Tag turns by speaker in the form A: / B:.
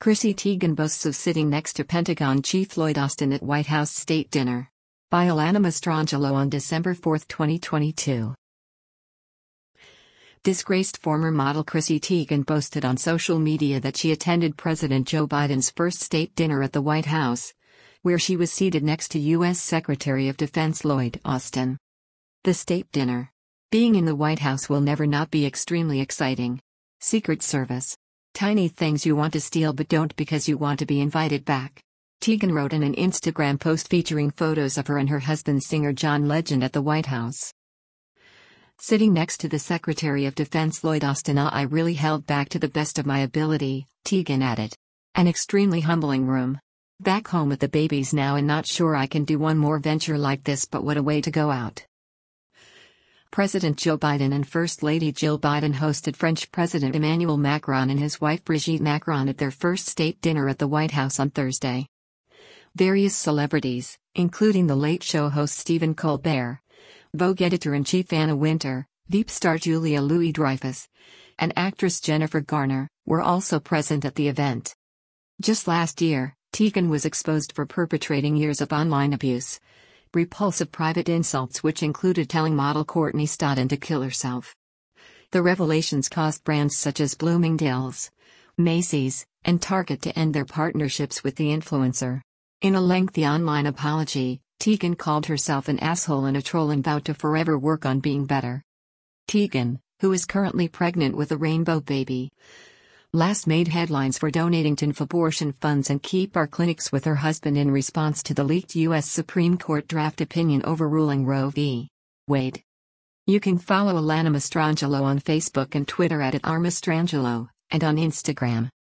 A: Chrissy Teigen boasts of sitting next to Pentagon Chief Lloyd Austin at White House State Dinner. By Alana Mastrangelo on December 4, 2022. Disgraced former model Chrissy Teigen boasted on social media that she attended President Joe Biden's first state dinner at the White House, where she was seated next to U.S. Secretary of Defense Lloyd Austin. The state dinner. Being in the White House will never not be extremely exciting. Secret Service. Tiny things you want to steal but don't because you want to be invited back. Teigen wrote in an Instagram post featuring photos of her and her husband singer John Legend at the White House. Sitting next to the Secretary of Defense Lloyd Austin, I really held back to the best of my ability, Teigen added. An extremely humbling room. Back home with the babies now and not sure I can do one more venture like this, but what a way to go out. President Joe Biden and First Lady Jill Biden hosted French President Emmanuel Macron and his wife Brigitte Macron at their first state dinner at the White House on Thursday. Various celebrities, including The Late Show host Stephen Colbert, Vogue editor-in-chief Anna Wintour, Veep star Julia Louis-Dreyfus, and actress Jennifer Garner, were also present at the event. Just last year, Teigen was exposed for perpetrating years of online abuse. Repulsive private insults which included telling model Courtney Stodden to kill herself. The revelations caused brands such as Bloomingdale's, Macy's, and Target to end their partnerships with the influencer. In a lengthy online apology, Teigen called herself an asshole and a troll and vowed to forever work on being better. Teigen, who is currently pregnant with a rainbow baby, last made headlines for donating to abortion funds and keep our clinics with her husband in response to the leaked U.S. Supreme Court draft opinion overruling Roe v. Wade. You can follow Alana Mastrangelo on Facebook and Twitter @RMastrangelo, and on Instagram.